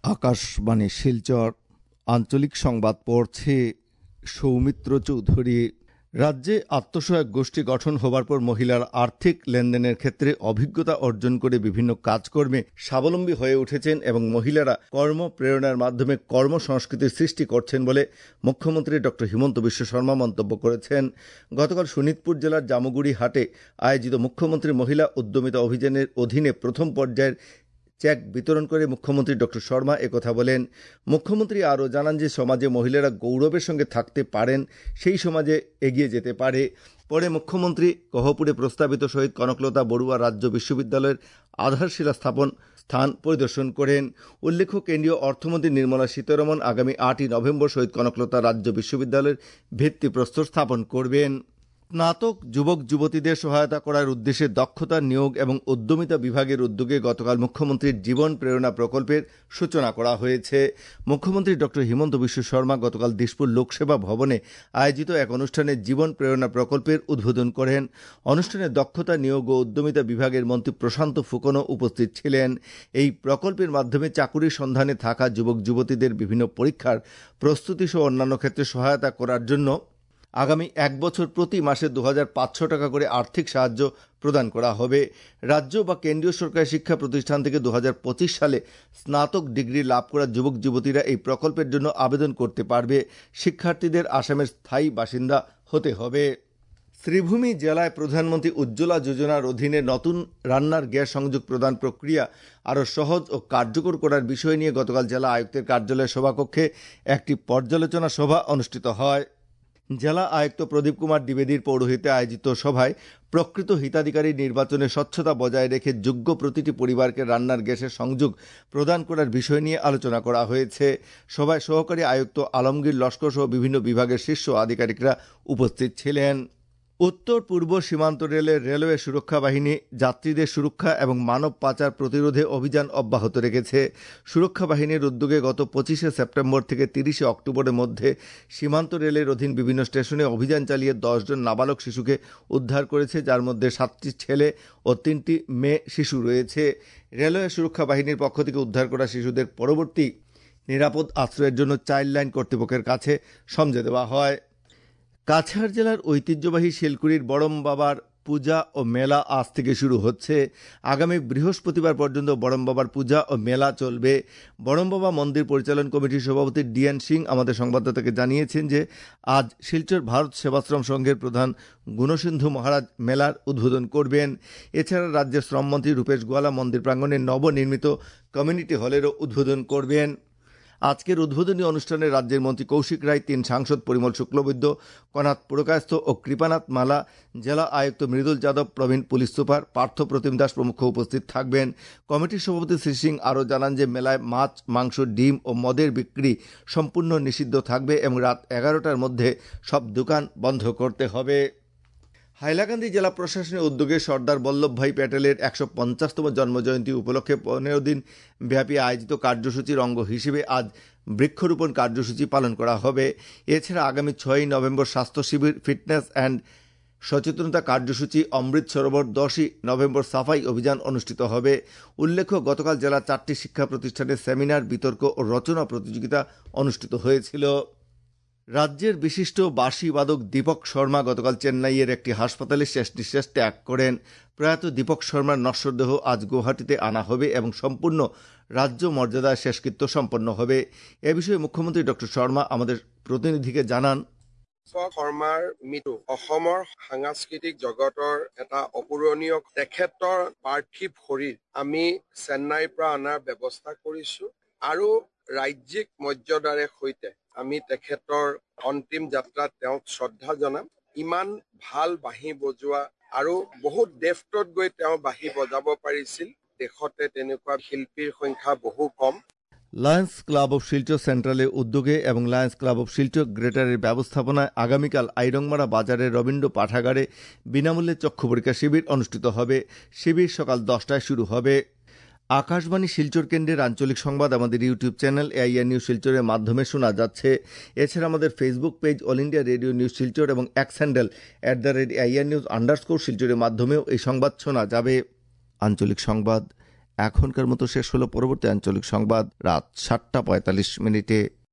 আকাশবাণী শিলচর আঞ্চলিক সংবাদ পড়ছে সৌমিত্র চৌধুরী। রাজ্যে আত্মসহায়ক গোষ্ঠী গঠন হবার পর মহিলার আর্থিক লেনদেনের ক্ষেত্রে অভিজ্ঞতা অর্জন করে বিভিন্ন কাজকর্মে স্বাবলম্বী হয়ে উঠেছেন এবং মহিলারা কর্মপ্রেরণার মাধ্যমে কর্মসংস্কৃতির সৃষ্টি করছেন বলে মুখ্যমন্ত্রী ড হিমন্ত বিশ্ব শর্মা মন্তব্য করেছেন। গতকাল শোনিতপুর জেলার জামুগুড়ি হাটে আয়োজিত মুখ্যমন্ত্রী মহিলা উদ্যমিতা অভিযানের অধীনে প্রথম পর্যায়ের চেক বিতরণ করে মুখ্যমন্ত্রী ড শর্মা একথা বলেন। মুখ্যমন্ত্রী আরও জানান যে সমাজে মহিলারা গৌরবের সঙ্গে থাকতে পারেন, সেই সমাজে এগিয়ে যেতে পারে। পরে মুখ্যমন্ত্রী কহপুরে প্রস্তাবিত শহীদ কনকলতা বড়ুয়া রাজ্য বিশ্ববিদ্যালয়ের আধারশিলা স্থান পরিদর্শন করেন। উল্লেখ্য, কেন্দ্রীয় অর্থমন্ত্রী নির্মলা সীতারমণ আগামী 8ই নভেম্বর শহীদ কনকলতা রাজ্য বিশ্ববিদ্যালয়ের ভিত্তিপ্রস্তর স্থাপন করবেন। স্নাতক যুবক যুবতীদের সহায়তা করার উদ্দেশ্যে দক্ষতা নিয়োগ এবং উদ্যমিতা বিভাগের উদ্যোগে গতকাল মুখ্যমন্ত্রীর জীবন প্রেরণা প্রকল্পের সূচনা করা হয়েছে। মুখ্যমন্ত্রী ড হিমন্ত বিশ্ব শর্মা গতকাল দিশপুর লোকসেবা ভবনে আয়োজিত এক অনুষ্ঠানে জীবন প্রেরণা প্রকল্পের উদ্বোধন করেন। অনুষ্ঠানে দক্ষতা নিয়োগ ও উদ্যমিতা বিভাগের মন্ত্রী প্রশান্ত ফুকনও উপস্থিত ছিলেন। এই প্রকল্পের মাধ্যমে চাকুরির সন্ধানে থাকা যুবক যুবতীদের বিভিন্ন পরীক্ষার প্রস্তুতি সহ অন্যান্য ক্ষেত্রে সহায়তা করার জন্য আগামী 1 বছর প্রতি মাসে 2500 টাকা করে আর্থিক সাহায্য প্রদান করা হবে। রাজ্য বা কেন্দ্রীয় সরকারি শিক্ষা প্রতিষ্ঠান থেকে 2025 সালে স্নাতক ডিগ্রি লাভ করা যুবক যুবতীরা এই প্রকল্পের জন্য আবেদন করতে পারবে। শিক্ষার্থীদের আসামের স্থায়ী বাসিন্দা হতে হবে। শ্রীভূমি জেলায় প্রধানমন্ত্রী উজ্জ্বলা যোজনার অধীনে নতুন রান্নার গ্যাস সংযোগ প্রদান প্রক্রিয়া আরও সহজ ও কার্যকর করার বিষয় নিয়ে গতকাল জেলা আয়ুক্তের কার্যালয়ের সভাকক্ষে একটি পর্যালোচনা সভা অনুষ্ঠিত হয়। জেলা আয়ুক্ত প্রদীপ কুমার দ্বিবেদীর পৌরোহিত্যে আয়োজিত সভায় প্রকৃত হিতাধিকারী নির্বাচনে স্বচ্ছতা বজায় রেখে যোগ্য প্রতিটি পরিবারকে রান্নার গ্যাসের সংযোগ প্রদান করার বিষয় নিয়ে আলোচনা করা হয়েছে। সভায় সহকারী আয়ুক্ত আলমগীর লস্কর সহ বিভিন্ন বিভাগের শীর্ষ আধিকারিকরা উপস্থিত ছিলেন। উত্তর পূর্ব সীমান্ত রেলের রেলওয়ে সুরক্ষা বাহিনী যাত্রীদের সুরক্ষা এবং মানব পাচার প্রতিরোধে অভিযান অব্যাহত রেখেছে। সুরক্ষা বাহিনীর উদ্যোগে গত 25শে সেপ্টেম্বর থেকে 30শে অক্টোবরের মধ্যে সীমান্ত রেলের অধীন বিভিন্ন স্টেশনে অভিযান চালিয়ে 10 জন নাবালক শিশুকে উদ্ধার করেছে, যার মধ্যে 7টি ছেলে ও 3টি মেয়ে শিশু রয়েছে। রেলওয়ে সুরক্ষা বাহিনীর পক্ষ থেকে উদ্ধার করা শিশুদের পরবর্তী নিরাপদ আশ্রয়ের জন্য চাইল্ড লাইন কর্তৃপক্ষের কাছে সমঝে দেওয়া হয়। কাছাড় জেলার ঐতিহ্যবাহী শিলকুড়ির বড়ম বাবার পূজা ও মেলা আজ থেকে শুরু হচ্ছে। আগামী বৃহস্পতিবার পর্যন্ত বড়ম বাবার পূজা ও মেলা চলবে। বড়ম বাবা মন্দির পরিচালন কমিটির সভাপতি ডিএন সিং আমাদের সংবাদদাতাকে জানিয়েছেন যে আজ শিলচর ভারত সেবাশ্রম সংঘের প্রধান গুণসিন্ধু মহারাজ মেলার উদ্বোধন করবেন। এছাড়া রাজ্যের শ্রমমন্ত্রী রূপেশ গোয়ালা মন্দির প্রাঙ্গণে নবনির্মিত কমিউনিটি হলেরও উদ্বোধন করবেন। আজকের উদ্বোধনী অনুষ্ঠানে রাজ্যের মন্ত্রী কৌশিক রায়, 3 সাংসদ পরিমল শুক্লবৈদ্য, কনাথ পুরকায়স্থ ও কৃপানাথ মালা, জেলা আয়ুক্ত মৃদুল যাদব, প্রবীণ পুলিশ সুপার পার্থ প্রতিম দাস প্রমুখ উপস্থিত থাকবেন। কমিটির সভাপতি শ্রী সিং আরও জানান যে মেলায় মাছ, মাংস, ডিম ও মদের বিক্রি সম্পূর্ণ নিষিদ্ধ থাকবে এবং রাত 11টার মধ্যে সব দোকান বন্ধ করতে হবে। হাইলাকান্দি জেলা প্রশাসনের উদ্যোগে সর্দার বল্লভভাই প্যাটেলের 150তম জন্মজয়ন্তী উপলক্ষে 15 দিন ব্যাপী আয়োজিত কার্যসূচির অঙ্গ হিসেবে আজ বৃক্ষরোপণ কার্যসূচি পালন করা হবে। এছাড়া আগামী 6ই নভেম্বর স্বাস্থ্য শিবির, ফিটনেস অ্যান্ড সচেতনতা কার্যসূচি, অমৃত সরোবর, 10ই নভেম্বর সাফাই অভিযান অনুষ্ঠিত হবে। উল্লেখ্য, গতকাল জেলার 4টি শিক্ষা প্রতিষ্ঠানে সেমিনার, বিতর্ক ও রচনা প্রতিযোগিতা অনুষ্ঠিত হয়েছিল। রাজ্যের বিশিষ্ট বাঁশি বাদক দীপক শর্মা গতকাল চেন্নাইয়ের একটি হাসপাতালে শেষ নিঃশ্বাস ত্যাগ করেন। প্রয়াত দীপক শর্মার নশ্বর দেহ আজ গুয়াহাটিতে আনা হবে এবং সম্পূর্ণ রাজ্য মর্যাদায় শেষকৃত্য সম্পন্ন হবে। এ বিষয়ে মুখ্যমন্ত্রী ড শর্মা আমাদের প্ৰতিনিধিকে জানান, শৰ্মাৰ মৃত্যু অসমৰ সাংস্কৃতিক জগতৰ এটা অপূৰণীয়। তেখেতৰ পাৰ্থিৱ শৰীৰ আমি চেন্নাইৰ পৰা অনাৰ ব্যৱস্থা কৰিছো আৰু ৰাজ্যিক মৰ্যাদাৰে সৈতে আমি তেখেতৰ অন্তিম যাত্ৰাত তেওঁক শ্ৰদ্ধা জনাম। ইমান ভাল বাঁহী বজোৱা আৰু বহুত ডেফটত গৈ তেওঁ বাঁহী বজাব পাৰিছিল। দেশতে তেনেকুৱা শিল্পীৰ সংখ্যা বহু কম। লায়ন্স ক্লাব অব শিলচর সেন্ট্রালের উদ্যোগে এবং লায়ন্স ক্লাব অব শিলচর গ্রেটারের ব্যবস্থাপনায় আগামীকাল আইরংমারা বাজারের রবীন্দ্র পাঠাগারে বিনামূল্যে চক্ষু পরীক্ষা শিবির অনুষ্ঠিত হবে। শিবির সকাল 10টায় শুরু হবে। আকাশবাণী শিলচর কেন্দ্রের আঞ্চলিক সংবাদ আমাদের ইউটিউব চ্যানেল এআইআর নিউজ শিলচরের মাধ্যমে শোনা যাচ্ছে। এছাড়া আমাদের Facebook page All India Radio news Silchar এবং এক্স হ্যান্ডেল @AIR News_ শিলচরের মাধ্যমেও এই সংবাদ শোনা যাবে। আঞ্চলিক সংবাদ এখনকার মতো শেষ হলো। পরবর্তী আঞ্চলিক সংবাদ রাত 7:45 মিনিটে।